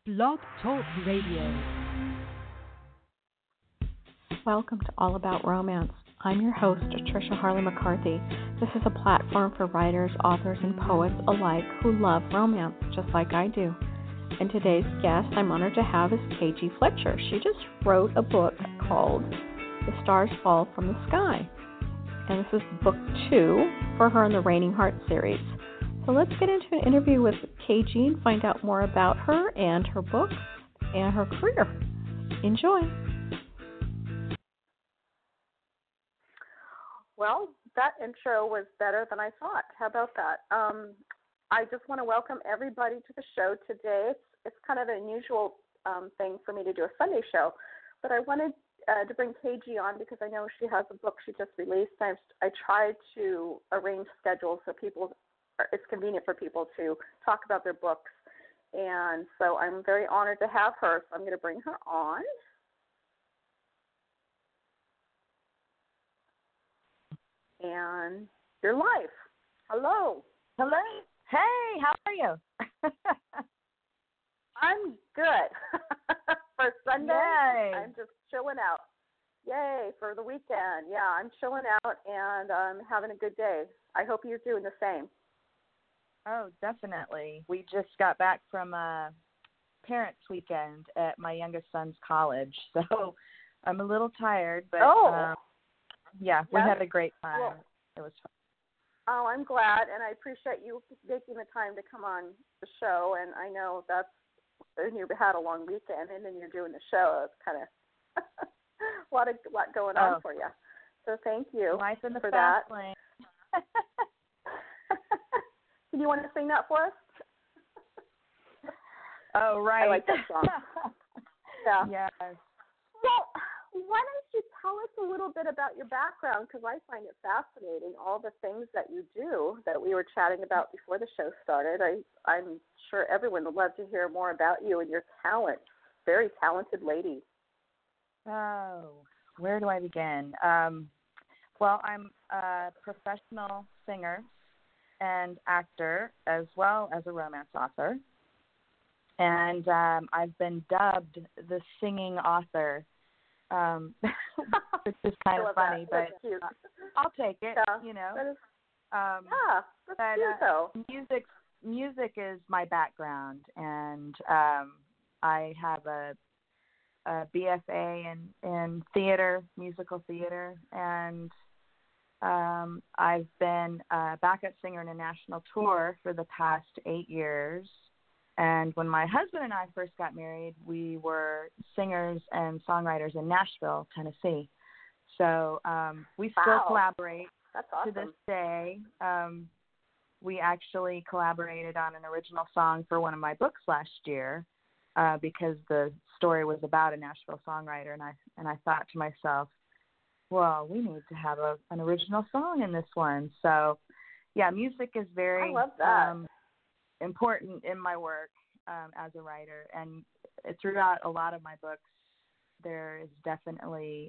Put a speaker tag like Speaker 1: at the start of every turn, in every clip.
Speaker 1: Blog Talk Radio.
Speaker 2: Welcome to All About Romance. I'm your host, Tricia Harley McCarthy. This is a platform for writers, authors, and poets alike who love romance, just like I do. And today's guest I'm honored to have is KG Fletcher. She just wrote a book called The Stars Fall from the Sky. And this is book 2 for her in the Raining Heart series. So let's get into an interview with KG and find out more about her and her book and her career. Enjoy.
Speaker 3: Well, that intro was better than I thought. How about that? I just want to welcome everybody to the show today. It's kind of an unusual thing for me to do a Sunday show, but I wanted to bring KG on because I know she has a book she just released. I tried to arrange schedules so it's convenient for people to talk about their books, and so I'm very honored to have her. So I'm going to bring her on. And you're live. Hello.
Speaker 4: Hello. Hey, how are you?
Speaker 3: I'm good. For Sunday,
Speaker 4: Yay.
Speaker 3: I'm just chilling out. Yay, for the weekend. Yeah, I'm chilling out and I'm having a good day. I hope you're doing the same.
Speaker 4: Oh, definitely. We just got back from a parents' weekend at my youngest son's college, so I'm a little tired, but yeah, we had a great time.
Speaker 3: Well,
Speaker 4: it was fun.
Speaker 3: Oh, I'm glad, and I appreciate you taking the time to come on the show, and I know and you had a long weekend, and then you're doing the show. It's kind of a lot going on for you. So thank you
Speaker 4: Life in the
Speaker 3: for
Speaker 4: fast
Speaker 3: that.
Speaker 4: lane.
Speaker 3: Do you want to sing that for us?
Speaker 4: Oh, right.
Speaker 3: I like that song. Yeah.
Speaker 4: Yes.
Speaker 3: Well, why don't you tell us a little bit about your background, because I find it fascinating, all the things that you do that we were chatting about before the show started. I'm sure everyone would love to hear more about you and your talent. Very talented lady.
Speaker 4: Oh, where do I begin? Well, I'm a professional singer and actor as well as a romance author. And I've been dubbed the singing author, which is kind of funny, but I'll take it, you know.
Speaker 3: That's cute, though.
Speaker 4: Music is my background, and I have a BFA in theater, musical theater, and I've been a backup singer in a national tour for the past 8 years. And when my husband and I first got married, we were singers and songwriters in Nashville, Tennessee. So we still collaborate.
Speaker 3: That's awesome.
Speaker 4: To this day. We actually collaborated on an original song for one of my books last year because the story was about a Nashville songwriter, and I thought to myself, well, we need to have an original song in this one. So, yeah, music is very
Speaker 3: I love that.
Speaker 4: Important in my work as a writer, and throughout a lot of my books there is definitely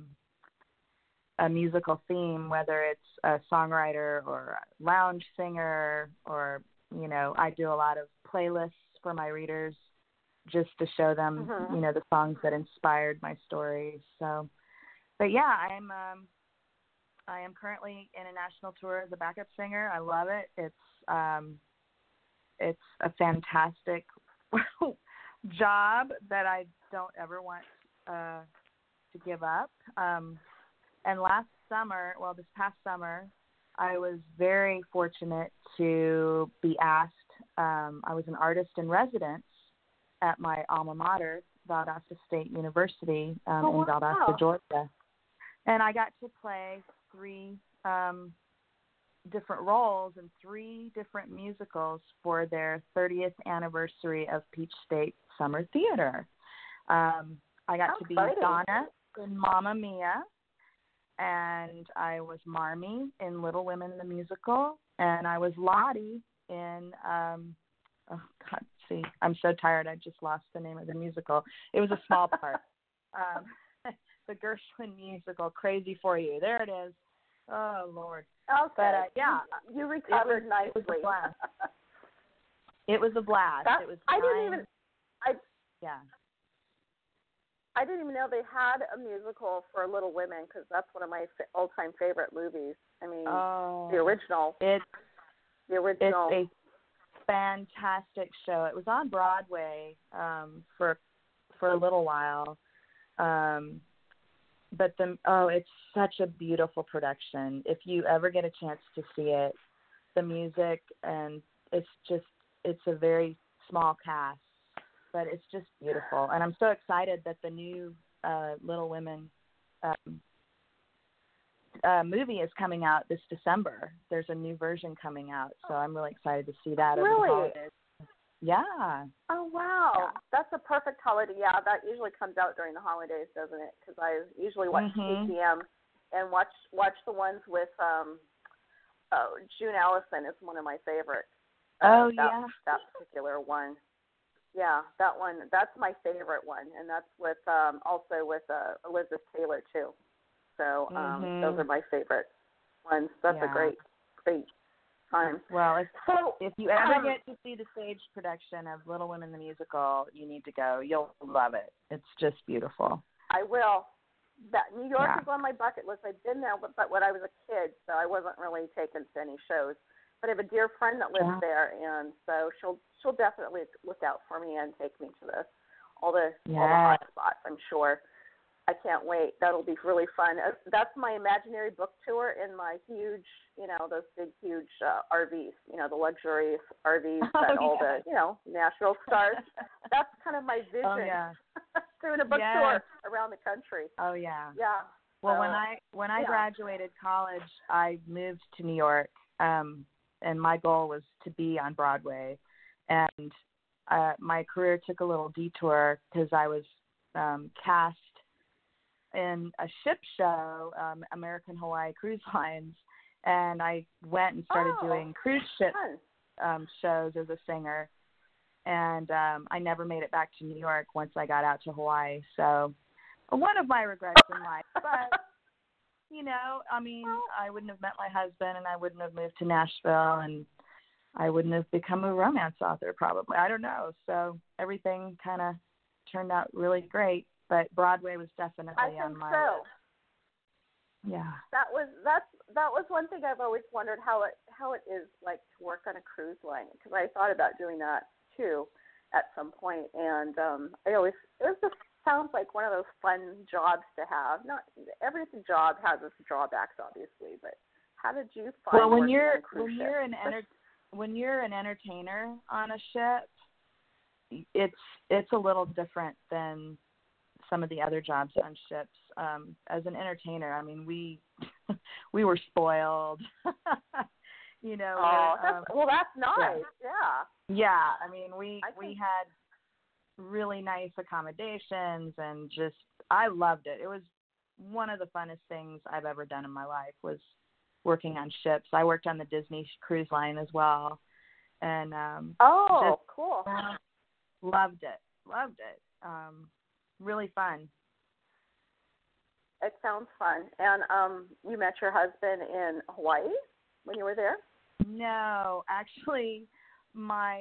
Speaker 4: a musical theme, whether it's a songwriter or a lounge singer, or I do a lot of playlists for my readers just to show them the songs that inspired my stories. So but yeah, I am currently in a national tour as a backup singer. I love it. It's a fantastic job that I don't ever want to give up. And this past summer, I was very fortunate to be asked. I was an artist in residence at my alma mater, Valdosta State University in Valdosta, Georgia. And I got to play 3 different roles in 3 different musicals for their 30th anniversary of Peach State Summer Theater. I got to be Donna in Mamma Mia, and I was Marmee in Little Women the Musical, and I was Lottie in, I'm so tired, I just lost the name of the musical. It was a small part. The Gershwin musical, Crazy for You. There it is. Oh, Lord.
Speaker 3: Okay.
Speaker 4: But, yeah.
Speaker 3: You recovered nicely.
Speaker 4: It was a blast. It was a blast. It was
Speaker 3: I
Speaker 4: Yeah.
Speaker 3: I didn't even know they had a musical for Little Women because that's one of my all-time favorite movies. I mean, the original.
Speaker 4: It's a fantastic show. It was on Broadway for a little while, but it's such a beautiful production. If you ever get a chance to see it, the music, and it's a very small cast, but it's just beautiful. And I'm so excited that the new Little Women movie is coming out this December. There's a new version coming out, so I'm really excited to see that over the holidays. Yeah.
Speaker 3: Oh, wow. Yeah. That's a perfect holiday. Yeah, that usually comes out during the holidays, doesn't it? Because I usually watch TCM and watch the ones with June Allison is one of my favorites. That particular one. Yeah, that one. That's my favorite one, and that's with also with Elizabeth Taylor too. So those are my favorite ones. That's a great time.
Speaker 4: Well, if you ever get to see the stage production of Little Women the musical, you need to go. You'll love it. It's just beautiful.
Speaker 3: I will. That New York is on my bucket list. I've been there, but when I was a kid, so I wasn't really taken to any shows. But I have a dear friend that lives there, and so she'll definitely look out for me and take me to all the hot spots, I'm sure. I can't wait. That'll be really fun. That's my imaginary book tour in my huge, those big, huge RVs, the luxurious RVs that all the, Nashville stars. That's kind of my vision.
Speaker 4: Oh, yeah.
Speaker 3: Doing a book tour around the country.
Speaker 4: Oh, yeah.
Speaker 3: Yeah.
Speaker 4: Well, when I graduated college, I moved to New York, and my goal was to be on Broadway. And my career took a little detour because I was cast in a ship show, American Hawaii Cruise Lines, and I went and started doing cruise ship shows as a singer. And I never made it back to New York once I got out to Hawaii. So one of my regrets in life. But, I wouldn't have met my husband, and I wouldn't have moved to Nashville, and I wouldn't have become a romance author probably. I don't know. So everything kind of turned out really great. But Broadway was definitely on my list. Yeah. That
Speaker 3: was one thing I've always wondered how it is like to work on a cruise line, because I thought about doing that too at some point, and it just sounds like one of those fun jobs to have. Not every job has its drawbacks, obviously, but how did you find
Speaker 4: when
Speaker 3: working
Speaker 4: you're
Speaker 3: on a cruise ship?
Speaker 4: when you're an entertainer on a ship, it's a little different than some of the other jobs on ships. As an entertainer, I mean, we were spoiled.
Speaker 3: That's nice.
Speaker 4: Yeah. I mean, we had really nice accommodations, and just I loved it. It was one of the funnest things I've ever done in my life was working on ships. I worked on the Disney Cruise Line as well, and
Speaker 3: cool.
Speaker 4: Loved it. Really fun.
Speaker 3: It sounds fun. And you met your husband in Hawaii when you were there?
Speaker 4: No, actually, my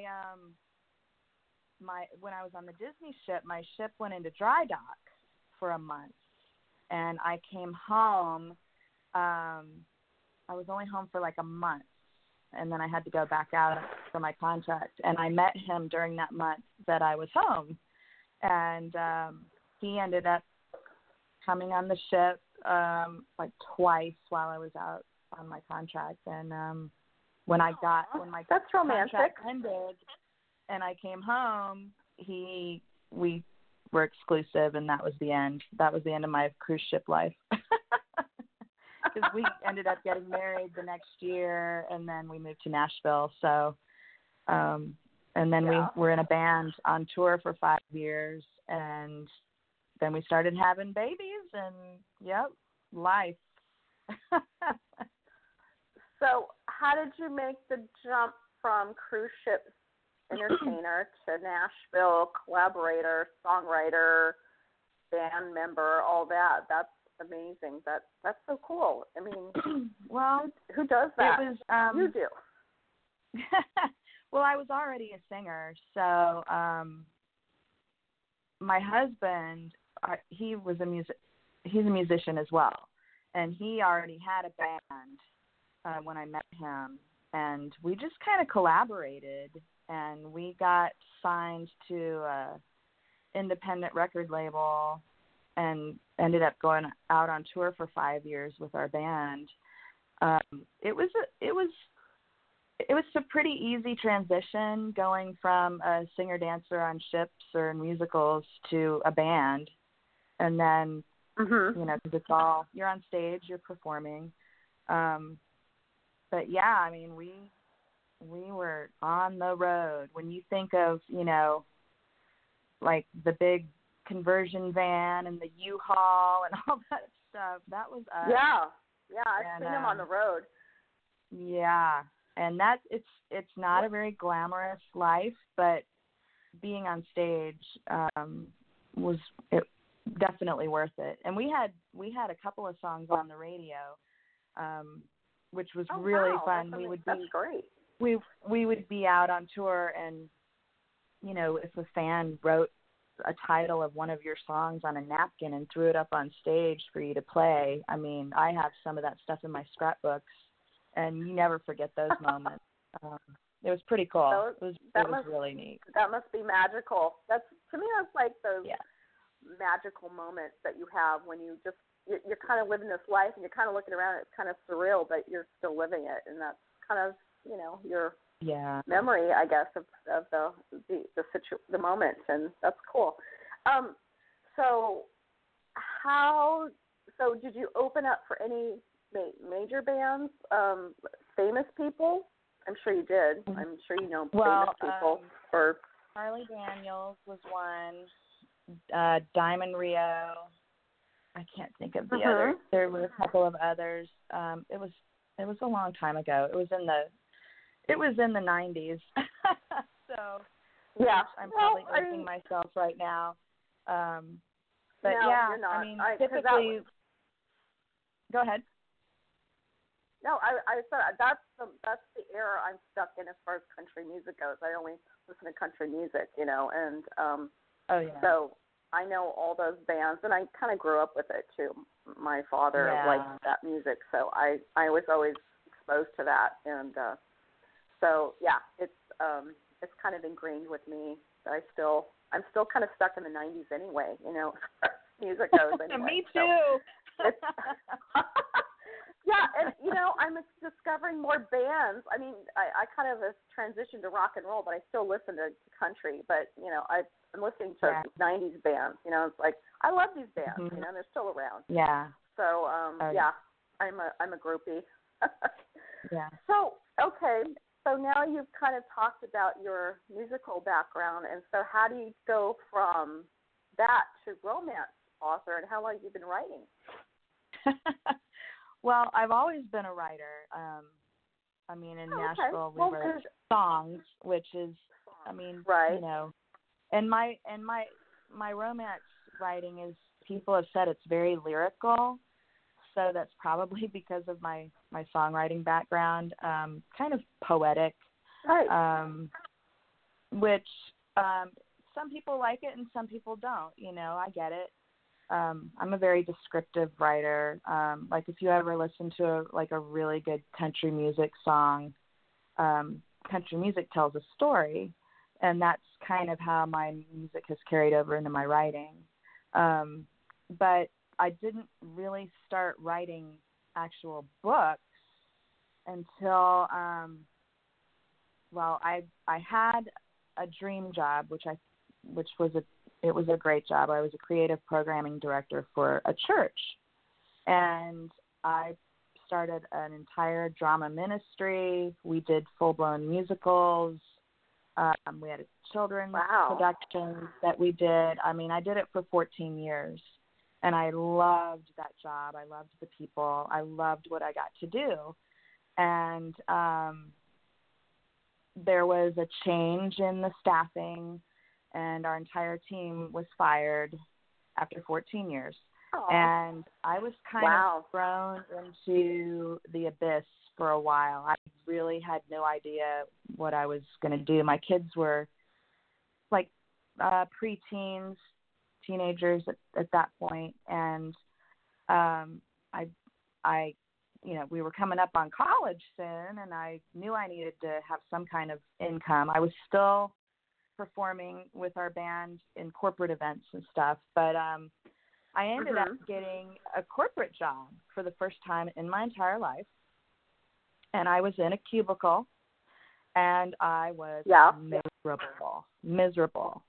Speaker 4: when I was on the Disney ship, my ship went into dry dock for a month, and I came home. I was only home for like a month, and then I had to go back out for my contract. And I met him during that month that I was home, and he ended up coming on the ship like twice while I was out on my contract. And when my
Speaker 3: that's romantic.
Speaker 4: Contract ended and I came home, we were exclusive, and that was the end. That was the end of my cruise ship life. Because we ended up getting married the next year, and then we moved to Nashville. So, and then we were in a band on tour for 5 years, and then we started having babies, and life.
Speaker 3: So how did you make the jump from cruise ship entertainer to Nashville collaborator, songwriter, band member, all that? That's amazing. That's so cool. I mean,
Speaker 4: well,
Speaker 3: who does that?
Speaker 4: It was,
Speaker 3: you do.
Speaker 4: Well, I was already a singer, so my husband, he's a musician as well, and he already had a band when I met him, and we just kind of collaborated, and we got signed to a independent record label and ended up going out on tour for 5 years with our band. It was a pretty easy transition going from a singer-dancer on ships or in musicals to a band. And then, you know, because it's all, you're on stage, you're performing. But yeah, I mean, we were on the road. When you think of, you know, like the big conversion van and the U-Haul and all that stuff, that was us.
Speaker 3: Yeah, I've seen them on the road.
Speaker 4: Yeah, and it's not a very glamorous life, but being on stage was definitely worth it. And we had a couple of songs on the radio, which was really fun.
Speaker 3: That's great.
Speaker 4: We would be out on tour, and you know, if a fan wrote a title of one of your songs on a napkin and threw it up on stage for you to play, I mean, I have some of that stuff in my scrapbooks, and you never forget those moments. It was pretty cool. It was really neat.
Speaker 3: That must be magical. To me, that's like those magical moments that you have when you're kind of living this life, and you're kind of looking around, and it's kind of surreal, but you're still living it, and that's kind of, you know, your memory, I guess, of the moment, and that's cool. So did you open up for any major bands, famous people? I'm sure you did. I'm sure you know famous people. Or
Speaker 4: Harley Daniels was one. Diamond Rio. I can't think of the others. There were a couple of others. It was a long time ago. It was in the 90s. So
Speaker 3: yeah,
Speaker 4: I'm probably aging myself right now. But
Speaker 3: no,
Speaker 4: yeah,
Speaker 3: you're not.
Speaker 4: I mean, typically. Go ahead.
Speaker 3: No, I said that's the era I'm stuck in as far as country music goes. I only listen to country music, you know, and so I know all those bands, and I kind of grew up with it too. My father liked that music, so I was always exposed to that, and so yeah, it's kind of ingrained with me that I'm still kind of stuck in the 90s anyway, you know, as far as music goes anyway.
Speaker 4: Me too.
Speaker 3: Yeah, and, you know, I'm discovering more bands. I mean, I kind of transitioned to rock and roll, but I still listen to country. But, you know, I'm listening to 90s bands. You know, it's like, I love these bands, you know, and they're still around.
Speaker 4: Yeah.
Speaker 3: So, I'm a groupie.
Speaker 4: Yeah.
Speaker 3: So, okay, so now you've kind of talked about your musical background, and so how do you go from that to romance author, and how long have you been writing?
Speaker 4: Well, I've always been a writer. I mean, in Nashville, we wrote songs, which is, I mean, you know, and my romance writing is, people have said it's very lyrical, so that's probably because of my songwriting background, kind of poetic, which some people like it and some people don't. You know, I get it. I'm a very descriptive writer. Like if you ever listen to a really good country music song, country music tells a story, and that's kind of how my music has carried over into my writing. But I didn't really start writing actual books until, I had a dream job, which was a great job. I was a creative programming director for a church, and I started an entire drama ministry. We did full-blown musicals. We had a children's production that we did. I mean, I did it for 14 years, and I loved that job. I loved the people. I loved what I got to do. And there was a change in the staffing, and our entire team was fired after 14 years.
Speaker 3: Aww.
Speaker 4: And I was kind of thrown into the abyss for a while. I really had no idea what I was going to do. My kids were like preteens, teenagers at that point, and I we were coming up on college soon, and I knew I needed to have some kind of income. I was still performing with our band in corporate events and stuff, but I ended up getting a corporate job for the first time in my entire life, and I was in a cubicle, and I was miserable.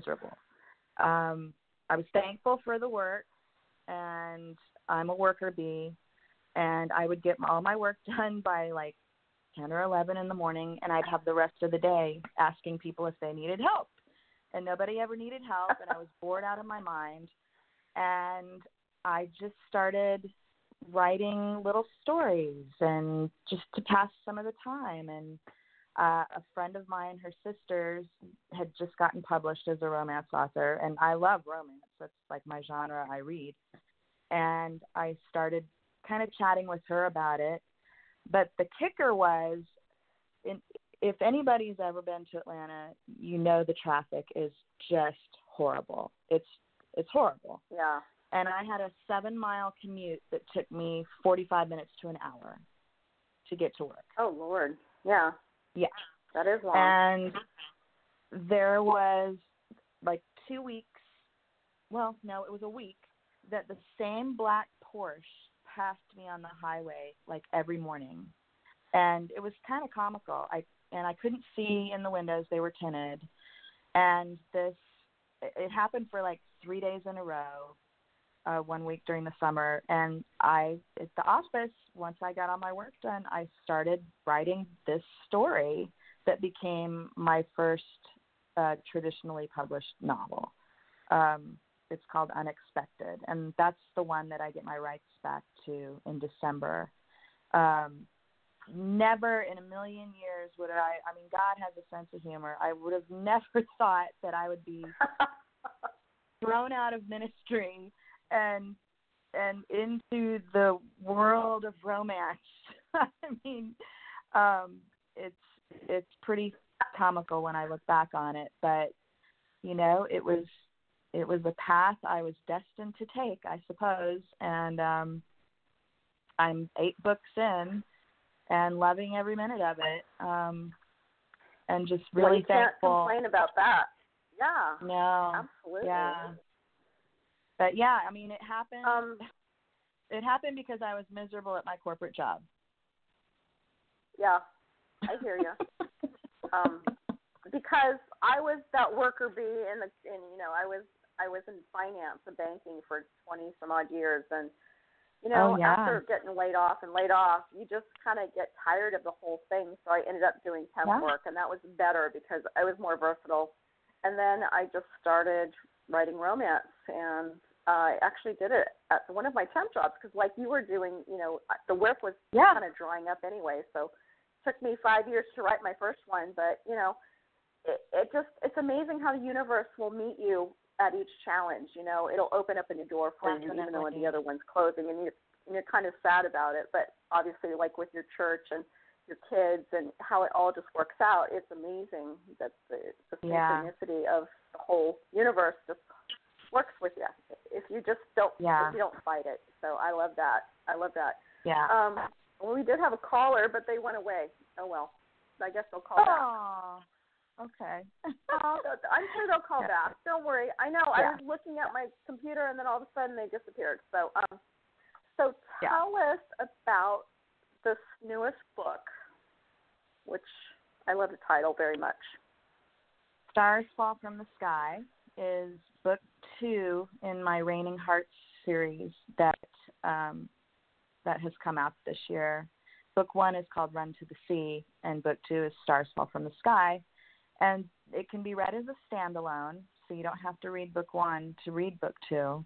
Speaker 4: I was thankful for the work, and I'm a worker bee, and I would get all my work done by like 10 or 11 in the morning, and I'd have the rest of the day asking people if they needed help. And nobody ever needed help, and I was bored out of my mind. And I just started writing little stories and just to pass some of the time. And a friend of mine, her sisters, had just gotten published as a romance author, and I love romance. That's like my genre I read. And I started kind of chatting with her about it. But the kicker was, if anybody's ever been to Atlanta, you know the traffic is just horrible. It's horrible.
Speaker 3: Yeah.
Speaker 4: And I had a 7-mile commute that took me 45 minutes to an hour to get to work.
Speaker 3: Oh, Lord. Yeah.
Speaker 4: Yeah.
Speaker 3: That is long.
Speaker 4: And there was like 2 weeks, well, no, it was a week, that the same black Porsche passed me on the highway like every morning. And it was kind of comical. I couldn't see in the windows. They were tinted. And it happened for like 3 days in a row, 1 week during the summer. And at the office, once I got all my work done, I started writing this story that became my first traditionally published novel. It's called Unexpected, and that's the one that I get my rights back to in December. Never in a million years would I mean, God has a sense of humor. I would have never thought that I would be thrown out of ministry and into the world of romance. I mean, it's pretty comical when I look back on it, but it was a path I was destined to take, I suppose. And I'm 8 books in and loving every minute of it. And just really thankful.
Speaker 3: Can't complain about that. Yeah.
Speaker 4: No.
Speaker 3: Absolutely.
Speaker 4: Yeah. But yeah, I mean, it happened. It happened because I was miserable at my corporate job.
Speaker 3: Yeah, I hear you. Because I was that worker bee, and I was in finance and banking for 20 some odd years, and after getting laid off, you just kind of get tired of the whole thing. So I ended up doing temp work, and that was better because I was more versatile. And then I just started writing romance, and I actually did it at one of my temp jobs because, like you were doing, the work was kind of drying up anyway. So it took me 5 years to write my first one, but it's amazing how the universe will meet you at each challenge. It'll open up a new door for you, even though the other one's closing, and you're kind of sad about it. But obviously, like with your church and your kids and how it all just works out, it's amazing that the synchronicity of the whole universe just works with you if you just don't if you don't fight it. So I love that. Yeah. Well, we did have a caller, but they went away. Oh well, I guess they'll call back.
Speaker 4: Okay.
Speaker 3: I'm sure they'll call back. Don't worry. I know. I was looking at my computer, and then all of a sudden they disappeared. So, tell us about this newest book, which I love the title very much.
Speaker 4: Stars Fall from the Sky is book 2 in my Raining Hearts series that has come out this year. Book 1 is called Run to the Sea, and book 2 is Stars Fall from the Sky. And it can be read as a standalone, so you don't have to read book 1 to read book 2.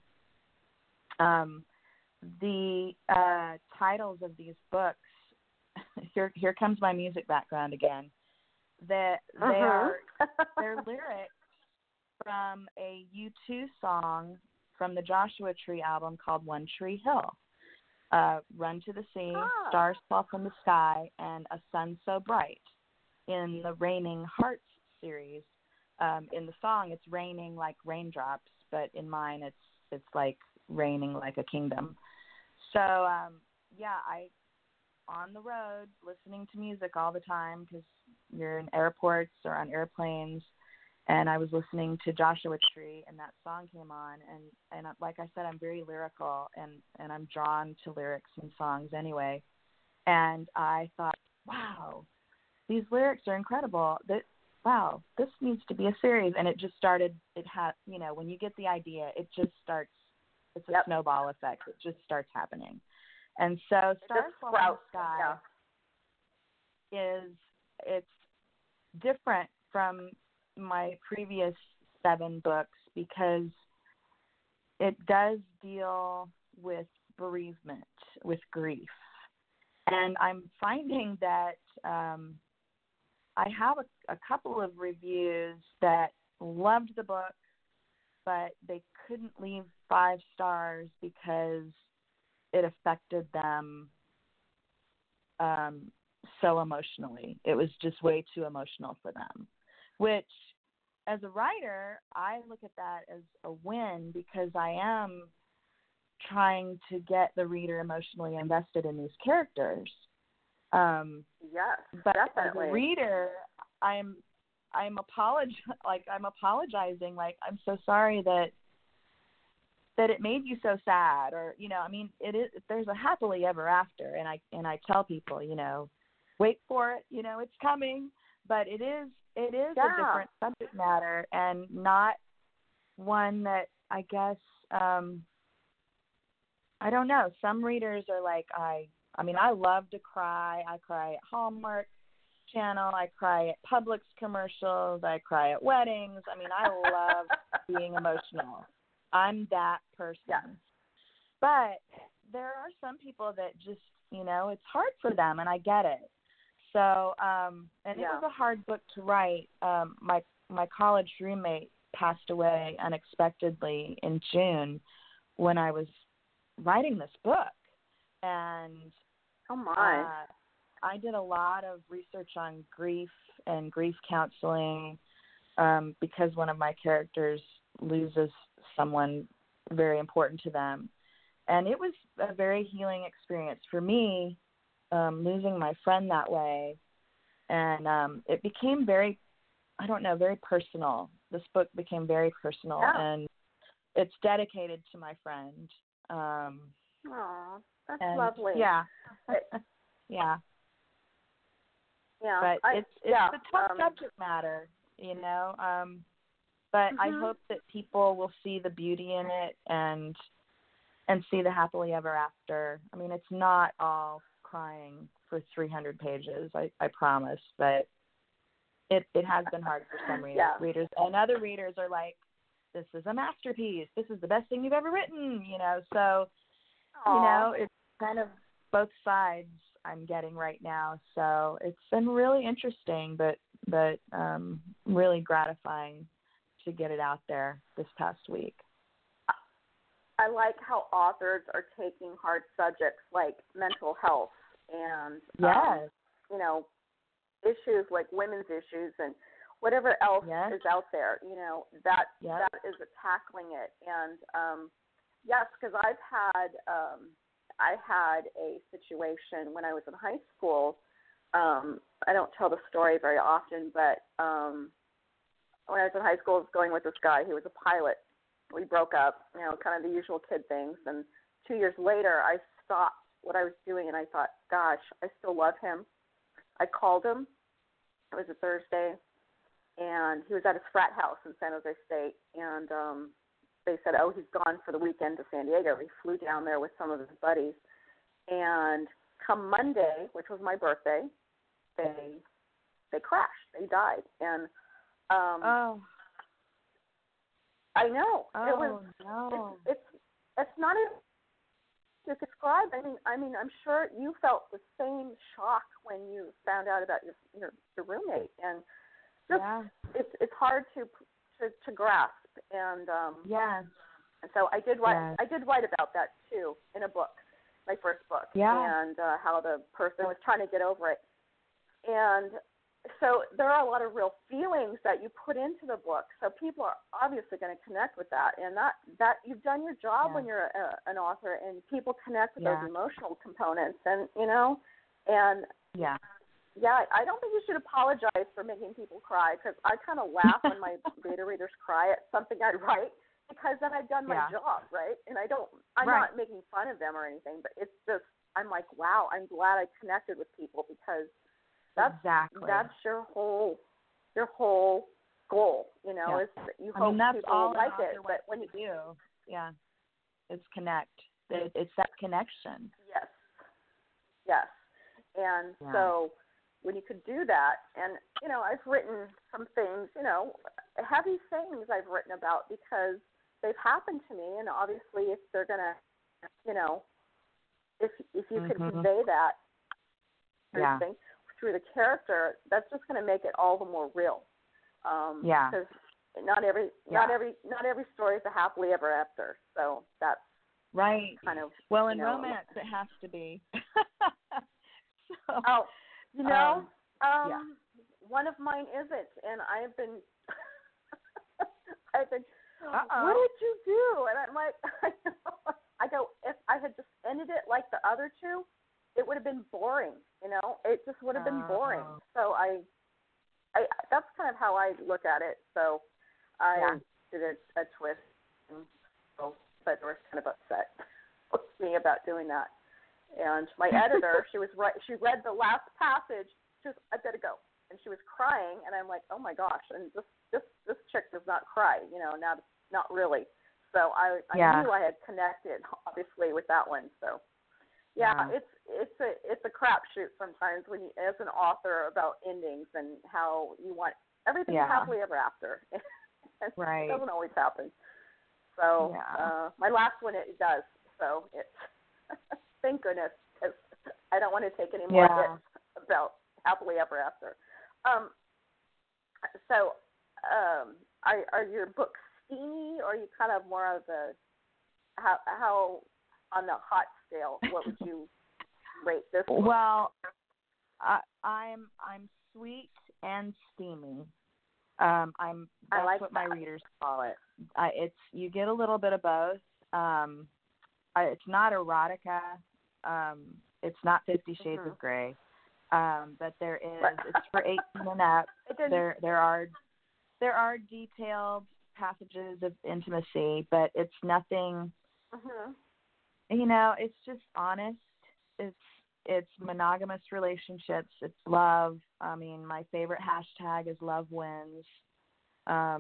Speaker 4: The titles of these books, here comes my music background again. They're lyrics from a U2 song from the Joshua Tree album called One Tree Hill. Run to the Sea, Stars Fall from the Sky, and A Sun So Bright in the Raining Hearts series in the song it's raining like raindrops, but in mine it's like raining like a kingdom. So I on the road listening to music all the time because you're in airports or on airplanes, and I was listening to Joshua Tree, and that song came on, and like I said, I'm very lyrical, and I'm drawn to lyrics and songs anyway, and I thought, wow, these lyrics are incredible. Wow, this needs to be a series. And it just started, it had, when you get the idea, it just starts, it's a snowball effect. It just starts happening. And so Stars Fall in the Sky it's different from my previous 7 books because it does deal with bereavement, with grief. And I'm finding that I have a couple of reviews that loved the book, but they couldn't leave 5 stars because it affected them so emotionally. It was just way too emotional for them, which as a writer, I look at that as a win because I am trying to get the reader emotionally invested in these characters.
Speaker 3: Yes,
Speaker 4: but
Speaker 3: definitely.
Speaker 4: As a reader, I'm apologizing. Like, I'm so sorry that it made you so sad, or it is. There's a happily ever after, and I tell people, wait for it. It's coming, but it is a different subject matter and not one that I guess I don't know. Some readers are like, I love to cry. I cry at Hallmark Channel. I cry at Publix commercials. I cry at weddings. I love being emotional. I'm that person.
Speaker 3: Yeah.
Speaker 4: But there are some people that just, it's hard for them, and I get it. So, it was a hard book to write. My college roommate passed away unexpectedly in June when I was writing this book. And
Speaker 3: oh my.
Speaker 4: I did a lot of research on grief and grief counseling because one of my characters loses someone very important to them. And it was a very healing experience for me, losing my friend that way. And it became very personal. This book became very personal, and it's dedicated to my friend.
Speaker 3: Aw, that's lovely.
Speaker 4: Yeah. Yeah.
Speaker 3: Yeah.
Speaker 4: But it's a tough subject matter, but I hope that people will see the beauty in it and see the happily ever after. It's not all crying for 300 pages, I promise, but it has been hard for some readers. And other readers are like, this is a masterpiece. This is the best thing you've ever written, So, it's kind of both sides I'm getting right now. So it's been really interesting, but really gratifying to get it out there this past week.
Speaker 3: I like how authors are taking hard subjects like mental health and issues like women's issues and whatever else is out there. That is tackling it. And yes, because I had a situation when I was in high school. I don't tell the story very often, but when I was in high school, I was going with this guy. He was a pilot. We broke up, kind of the usual kid things. And 2 years later, I stopped what I was doing, and I thought, gosh, I still love him. I called him. It was a Thursday, and he was at his frat house in San Jose State. And they said, oh, he's gone for the weekend to San Diego. He flew down there with some of his buddies. And come Monday, which was my birthday, they crashed. They died. And I know. It was.
Speaker 4: No.
Speaker 3: It's not even to describe. I mean, I'm sure you felt the same shock when you found out about your roommate, and just it's hard to grasp. And and so I did write. I did write about that too in a book, my first book, and how the person was trying to get over it. And so there are a lot of real feelings that you put into the book. So people are obviously going to connect with that, and that you've done your job when you're an author, and people connect with those emotional components, and and I don't think you should apologize for making people cry, because I kind of laugh when my beta readers cry at something I write, because then I've done my job, right? And I'm not making fun of them or anything, but it's just, I'm like, wow, I'm glad I connected with people, because that's your whole goal, is that you hope people like it. But when you
Speaker 4: do, it's connect. It's that connection.
Speaker 3: Yes. And so when you could do that, and I've written some things, heavy things I've written about because they've happened to me, and obviously if they're gonna, if you could convey that thing through the character, that's just going to make it all the more real. Because not every story is a happily ever after. So that's kind of
Speaker 4: in romance it has to be.
Speaker 3: One of mine isn't, and I've been what did you do? And I'm like, I go, if I had just ended it like the other two, it would have been boring, It just would have been boring. So I that's kind of how I look at it. So I did a twist, and but they were kind of upset with me about doing that. And my editor, she read the last passage. She was, I've got to go, and she was crying, and I'm like, oh my gosh, and this chick does not cry, not really. So I knew I had connected, obviously, with that one. So it's a crapshoot sometimes when you, as an author, about endings and how you want everything happily ever after. It doesn't always happen. So my last one, it does. So it's thank goodness, because I don't want to take any more hits about happily ever after. Are your books steamy, or are you kind of more of the how on the hot scale? What would you rate this one?
Speaker 4: Well, I'm sweet and steamy. That's what my readers call it. You get a little bit of both. It's not erotica. It's not 50 Shades of Grey. But there is. It's for 18 and up. There are detailed passages of intimacy, but it's nothing. It's just honest. It's monogamous relationships. It's love. I mean, my favorite hashtag is love wins. I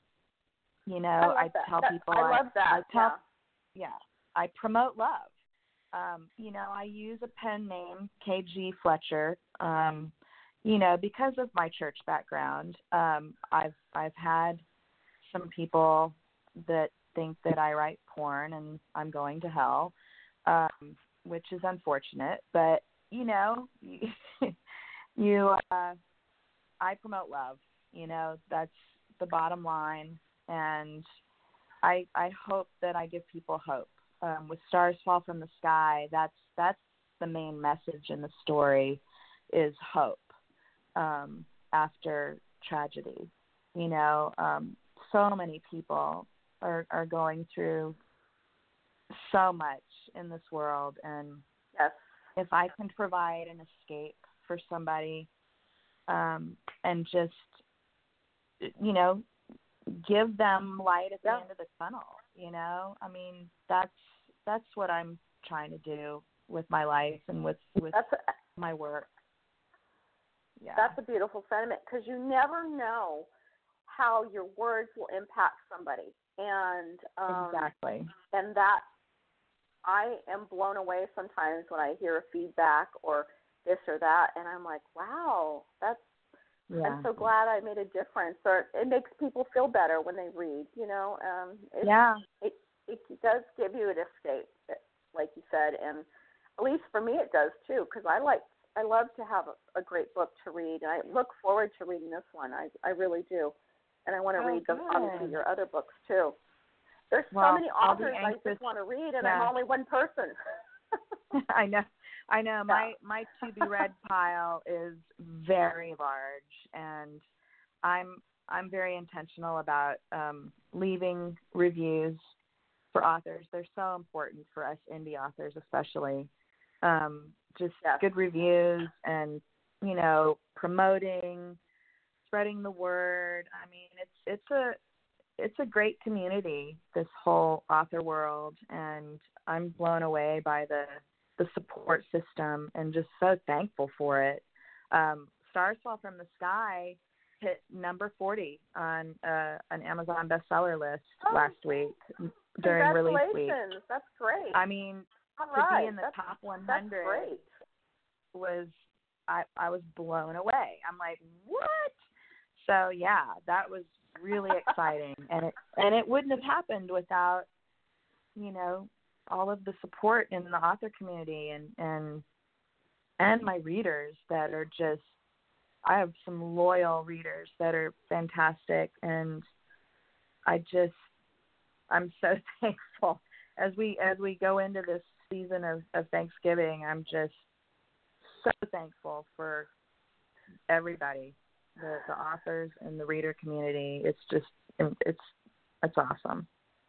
Speaker 4: tell people.
Speaker 3: I love that.
Speaker 4: I promote love. I use a pen name, KG Fletcher. Because of my church background, I've had some people that think that I write porn and I'm going to hell, which is unfortunate. But I promote love. That's the bottom line, and I hope that I give people hope. With Stars Fall from the Sky, that's the main message in the story, is hope after tragedy. So many people are going through so much in this world, and if I can provide an escape for somebody, and just give them light at the end of the tunnel. I mean, that's what I'm trying to do with my life and with my work.
Speaker 3: That's a beautiful sentiment, because you never know how your words will impact somebody, and and that I am blown away sometimes when I hear feedback or this or that, and I'm like, wow, I'm so glad I made a difference, or it makes people feel better when they read. It does give you an escape, like you said, and at least for me it does too, because I love to have a great book to read, and I look forward to reading this one. I really do, and I want to read obviously your other books too. There's so many authors I just want to read, and I'm only one person.
Speaker 4: I know. I know my to be read pile is very large, and I'm very intentional about leaving reviews for authors. They're so important for us indie authors, especially. Just good reviews and, you know, promoting, spreading the word. I mean, it's a great community, this whole author world, and I'm blown away by the support system and just so thankful for it. Stars Fall from the Sky hit number 40 on an Amazon bestseller list last week during release week.
Speaker 3: Congratulations. That's great.
Speaker 4: I mean, be in the top 100 was, I was blown away. I'm like, what? So yeah, that was really exciting, and it wouldn't have happened without, you know, all of the support in the author community and my readers that are just, I have some loyal readers that are fantastic, and I'm so thankful as we go into this season of Thanksgiving. I'm just so thankful for everybody, the authors and the reader community. It's just, it's awesome.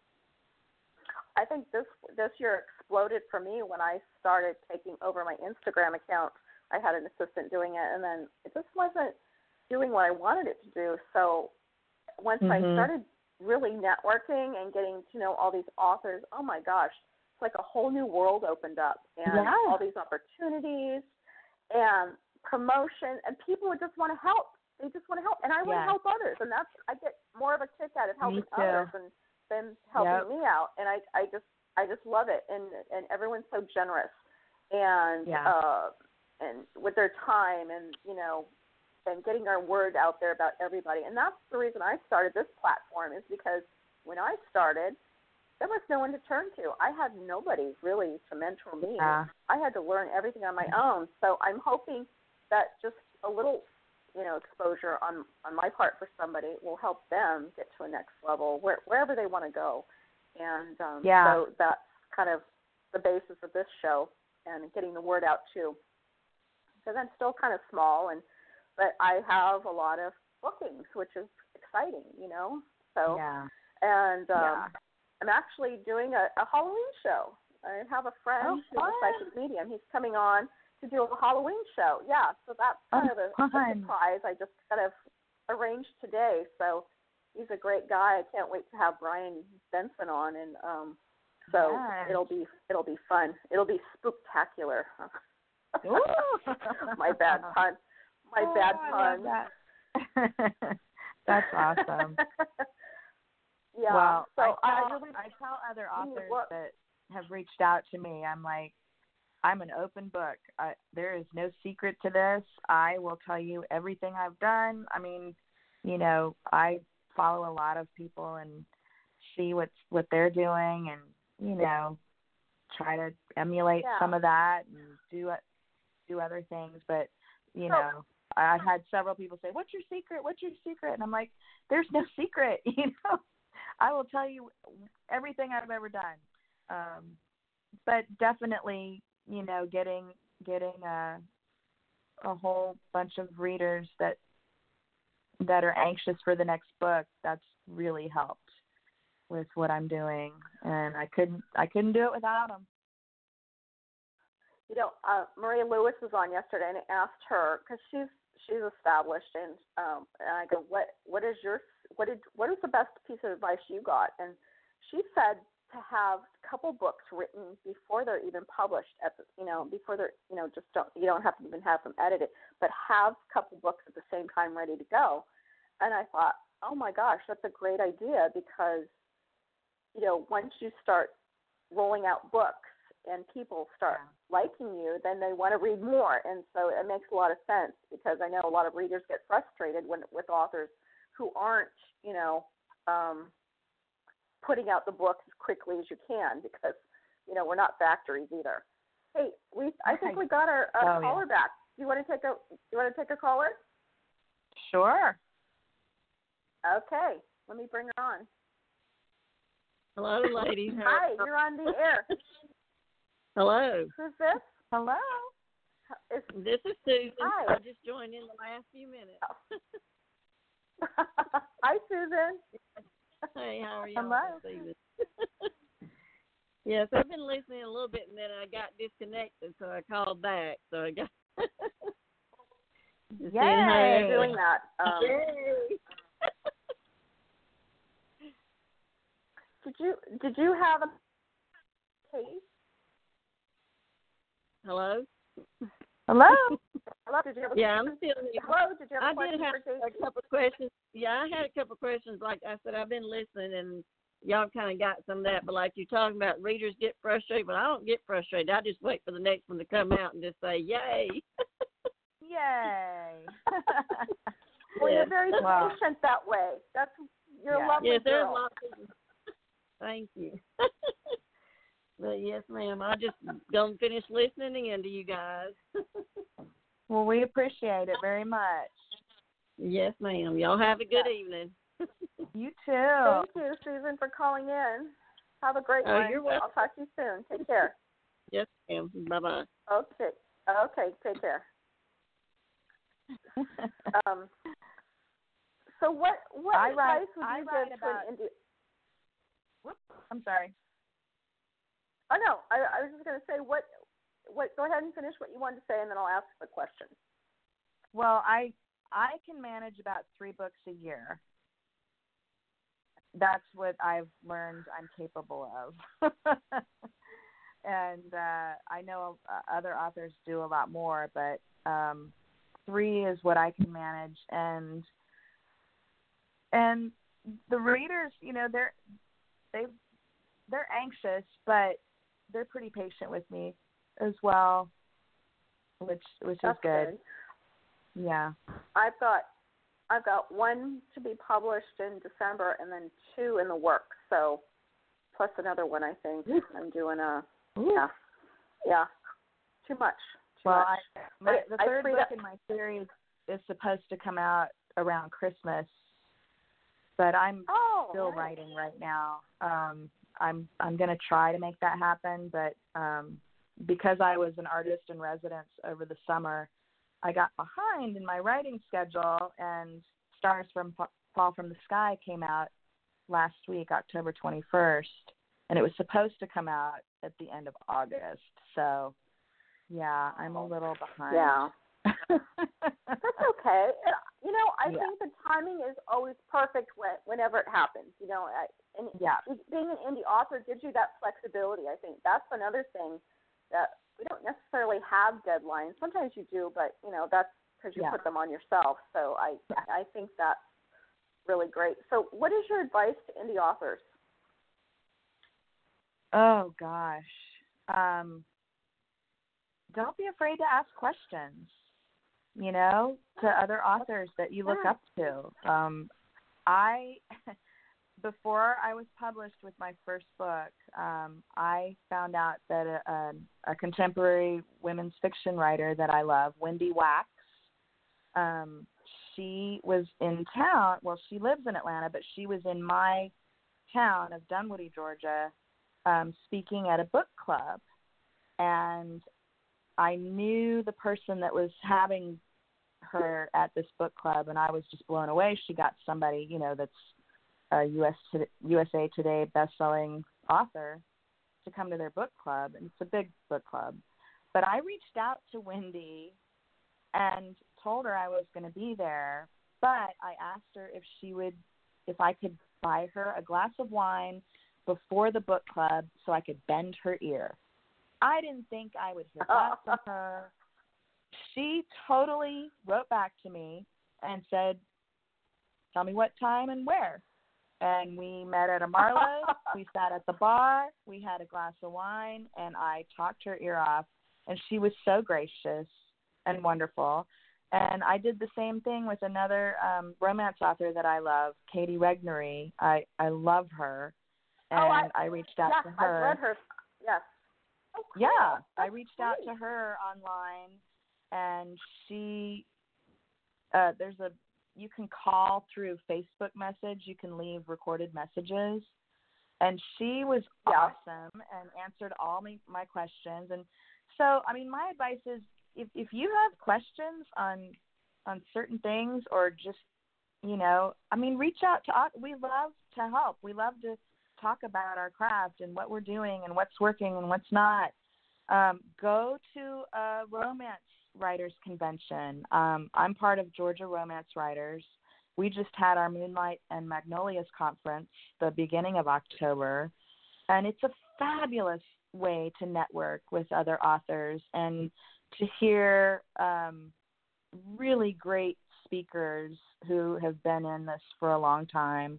Speaker 3: I think this year exploded for me when I started taking over my Instagram account. I had an assistant doing it, and then it just wasn't doing what I wanted it to do. So once I started really networking and getting to know all these authors, oh my gosh, it's like a whole new world opened up, and all these opportunities and promotion, and people would just want to help. They just want to help, and I want to help others, and I get more of a kick out of helping others than helping me out, and I just love it, and everyone's so generous, and with their time, and you know, and getting our word out there about everybody, and that's the reason I started this platform, is because when I started, there was no one to turn to. I had nobody really to mentor me. I had to learn everything on my own. So I'm hoping that just a little, you know, exposure on my part for somebody will help them get to a next level wherever they want to go. And so that's kind of the basis of this show, and getting the word out too. Because I'm still kind of small, but I have a lot of bookings, which is exciting, you know. So I'm actually doing a Halloween show. I have a friend who's a psychic medium. He's coming on to do a Halloween show. Yeah, so that's kind of a surprise. I just kind of arranged today. So he's a great guy. I can't wait to have Brian Benson on, and it'll be fun. It'll be spooktacular. My bad pun.
Speaker 4: That's awesome.
Speaker 3: Yeah.
Speaker 4: Well,
Speaker 3: so
Speaker 4: I tell other authors that have reached out to me, I'm like, I'm an open book. There is no secret to this. I will tell you everything I've done. I mean, you know, I follow a lot of people and see what they're doing, and, you know, try to emulate some of that and do other things. But, you know, I've had several people say, what's your secret? And I'm like, there's no secret, you know. I will tell you everything I've ever done. But definitely, you know, getting a whole bunch of readers that are anxious for the next book, that's really helped with what I'm doing, and I couldn't do it without them.
Speaker 3: You know, Maria Lewis was on yesterday, and I asked her, because she's established, and I go, what is the best piece of advice you got? And she said to have a couple books written before they're even published, before they're, you don't have to even have them edited, but have a couple books at the same time ready to go. And I thought, oh my gosh, that's a great idea, because, you know, once you start rolling out books and people start liking you, then they want to read more. And so it makes a lot of sense, because I know a lot of readers get frustrated with authors who aren't, you know, putting out the book as quickly as you can, because, you know, we're not factories either. Hey, I think we got our caller back. Do you want to take a caller?
Speaker 4: Sure.
Speaker 3: Okay, let me bring her on.
Speaker 5: Hello, ladies.
Speaker 3: Hi, you're on the air.
Speaker 5: Hello.
Speaker 3: Who's this?
Speaker 4: Hello.
Speaker 5: This is Susan.
Speaker 3: Hi.
Speaker 5: I just joined in the last few minutes.
Speaker 3: Hi, Susan.
Speaker 5: Hey, how are you?
Speaker 4: Hello.
Speaker 5: This evening? Yes, I've been listening a little bit, and then I got disconnected, so I called back. So I got.
Speaker 4: Yay!
Speaker 3: You're doing that.
Speaker 5: Yay!
Speaker 3: Did you have a case?
Speaker 5: Hello.
Speaker 4: Hello.
Speaker 3: Hello. Did you have a
Speaker 5: Yeah, I'm still here.
Speaker 3: Hello. Did you have a
Speaker 5: I
Speaker 3: question
Speaker 5: did have
Speaker 3: for Casey?
Speaker 5: a couple of questions. Yeah, I had a couple of questions. Like I said, I've been listening, and y'all kind of got some of that. But like you're talking about, readers get frustrated, but I don't get frustrated. I just wait for the next one to come out and just say, "Yay!"
Speaker 4: Yay.
Speaker 3: Well,
Speaker 5: Yeah.
Speaker 3: you're very
Speaker 4: Wow.
Speaker 3: patient that way. You're a
Speaker 4: Yeah.
Speaker 3: lovely
Speaker 5: Yes, there's
Speaker 3: girl.
Speaker 5: lots of. Thank you. But yes, ma'am, I just gonna finish listening in to you guys.
Speaker 4: Well, we appreciate it very much.
Speaker 5: Yes, ma'am. Y'all have a good evening.
Speaker 4: You too.
Speaker 3: Thank you, Susan, for calling in. Have a great
Speaker 5: Oh,
Speaker 3: one.
Speaker 5: you're welcome.
Speaker 3: I'll talk to you soon. Take care.
Speaker 5: Yes, ma'am. Bye-bye.
Speaker 3: Okay. Take care. So what advice would you give to an Indian?
Speaker 4: Whoops, I'm sorry.
Speaker 3: Oh no, I was just going to say what. Go ahead and finish what you wanted to say, and then I'll ask the question.
Speaker 4: Well, I can manage about 3 books a year. That's what I've learned I'm capable of. And I know other authors do a lot more, but 3 is what I can manage. And the readers, you know, they're anxious, but they're pretty patient with me as well, which is good. Yeah.
Speaker 3: I've got 1 to be published in December, and then 2 in the works. So plus another one, I think. I'm doing yeah. Too much.
Speaker 4: Well,
Speaker 3: much.
Speaker 4: The third book in my series is supposed to come out around Christmas, but I'm still writing right now. I'm going to try to make that happen, but because I was an artist in residence over the summer, I got behind in my writing schedule, and Stars Fall from the Sky came out last week, October 21st, and it was supposed to come out at the end of August. So, yeah, I'm a little behind.
Speaker 3: Yeah. That's okay. You know, I think the timing is always perfect whenever it happens. You know, being an indie author gives you that flexibility. I think that's another thing that we don't necessarily have deadlines. Sometimes you do, but you know that's because you put them on yourself. So I think that's really great. So, what is your advice to indie authors?
Speaker 4: Oh gosh, don't be afraid to ask questions. You know, to other authors that you look up to. Before I was published with my first book, I found out that a contemporary women's fiction writer that I love, Wendy Wax, she was in town. Well, she lives in Atlanta, but she was in my town of Dunwoody, Georgia, speaking at a book club. And I knew the person that was having her at this book club, and I was just blown away. She got somebody, you know, that's a USA Today best-selling author to come to their book club, and it's a big book club. But I reached out to Wendy and told her I was going to be there, but I asked her if I could buy her a glass of wine before the book club so I could bend her ear. I didn't think I would hear back from her. She totally wrote back to me and said, tell me what time and where. And we met at a Marlowe's. We sat at the bar. We had a glass of wine, and I talked her ear off. And she was so gracious and wonderful. And I did the same thing with another romance author that I love, Katie Regnery. I love her. And I reached out to her.
Speaker 3: I've read her. Yes. Oh, cool.
Speaker 4: Yeah,
Speaker 3: That's
Speaker 4: I reached out to her online, and she you can call through Facebook message. You can leave recorded messages, and she was awesome and answered all my questions. And so, I mean, my advice is if you have questions on certain things, or just, reach out to us. We love to help. We love to talk about our craft and what we're doing and what's working and what's not. Go to a romance writers convention. I'm part of Georgia Romance Writers. We just had our Moonlight and Magnolias conference the beginning of October, and it's a fabulous way to network with other authors and to hear really great speakers who have been in this for a long time.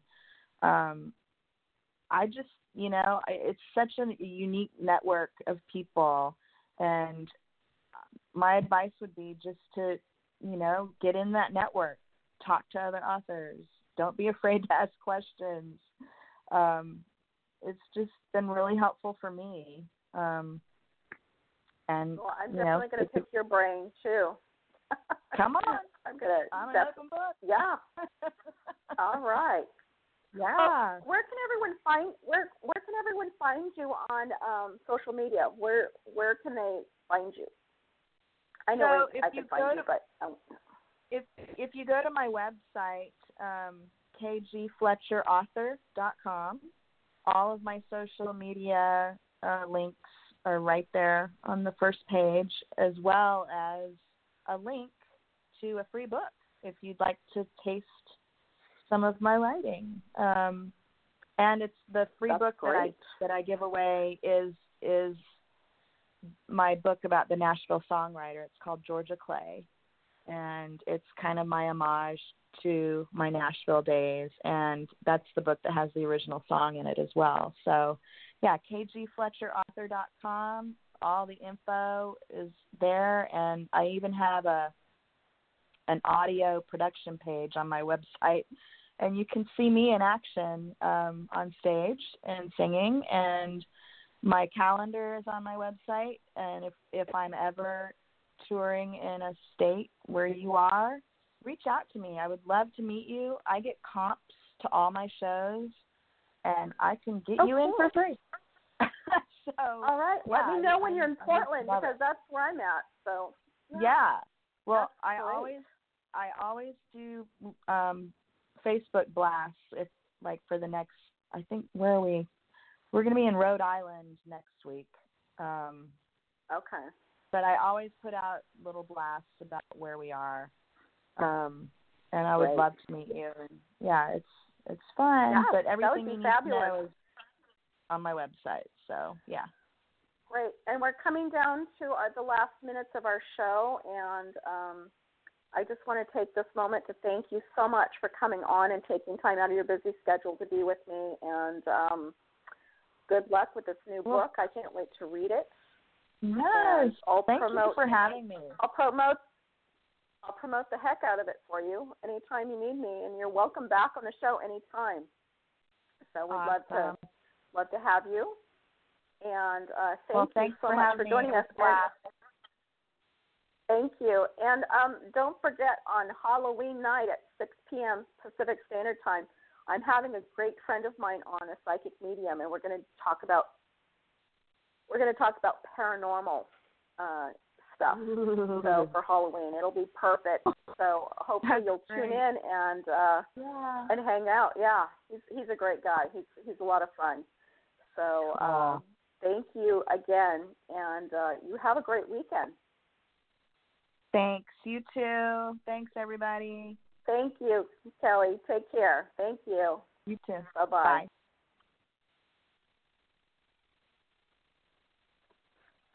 Speaker 4: I just, it's such a unique network of people, and my advice would be just to, get in that network, talk to other authors. Don't be afraid to ask questions. It's just been really helpful for me. And
Speaker 3: well, I'm definitely going to pick your brain too.
Speaker 4: Come on.
Speaker 3: I'm
Speaker 4: an open book.
Speaker 3: Yeah. All right.
Speaker 4: Yeah.
Speaker 3: Where can everyone find you on social media? Where can they find you? I know I can find you, but
Speaker 4: if you go to my website, kgfletcherauthor.com, all of my social media links are right there on the first page, as well as a link to a free book if you'd like to taste some of my writing. And it's the free book that I give away is my book about the Nashville songwriter. It's called Georgia Clay, and it's kind of my homage to my Nashville days, and that's the book that has the original song in it as well. So, yeah, kgfletcherauthor.com. All the info is there, and I even have an audio production page on my website, and you can see me in action on stage and singing, and my calendar is on my website, and if I'm ever touring in a state where you are, reach out to me. I would love to meet you. I get comps to all my shows, and I can get you in for free. So,
Speaker 3: all right. Let me know when you're in Portland, because that's where I'm at. So
Speaker 4: yeah. Well, I always do Facebook blasts for the next. I think where are we? We're going to be in Rhode Island next week.
Speaker 3: Okay.
Speaker 4: But I always put out little blasts about where we are, and I would love to meet you. And yeah, it's fun.
Speaker 3: Yeah,
Speaker 4: but everything you need
Speaker 3: fabulous.
Speaker 4: to know is on my website. So yeah.
Speaker 3: Great. And we're coming down to the last minutes of our show, and I just want to take this moment to thank you so much for coming on and taking time out of your busy schedule to be with me. And good luck with this new book. I can't wait to read it.
Speaker 4: Yes. Thank you for having me.
Speaker 3: I'll promote the heck out of it for you anytime you need me, and you're welcome back on the show anytime. So we'd love to have you. And thank you so much for joining us. Thank you. And don't forget, on Halloween night at 6 p.m. Pacific Standard Time, I'm having a great friend of mine on, a psychic medium, and we're going to talk about paranormal stuff. So for Halloween, it'll be perfect. So hopefully you'll tune in and hang out. Yeah, he's a great guy. He's a lot of fun. So thank you again, and you have a great weekend.
Speaker 4: Thanks. You too. Thanks, everybody.
Speaker 3: Thank you, Kelly. Take care. Thank you.
Speaker 4: You too.
Speaker 3: Bye-bye.
Speaker 4: Bye.